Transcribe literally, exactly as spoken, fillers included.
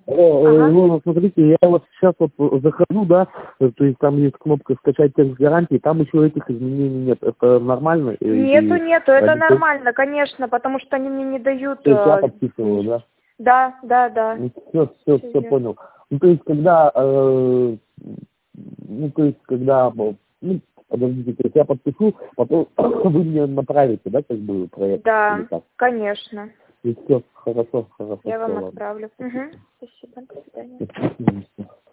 О, э, Ага. ну, смотрите, я вот сейчас вот захожу, да, э, то есть там есть кнопка «Скачать текст гарантии», там еще этих изменений нет. Это нормально? Нету, Или, нету, это или, то есть нормально, конечно, потому что они мне не дают... то есть я э, подписываю, да? Да, да, да. Все, все, Всё все верно. понял. Ну, то есть, когда, э, ну, то есть, когда, ну, подождите, то есть я подпишу, потом вы мне направите, да, как бы, проект или Да, как? конечно. И все, хорошо, хорошо, Я все, вам ладно. отправлю. Угу. Спасибо, до свидания. Спасибо.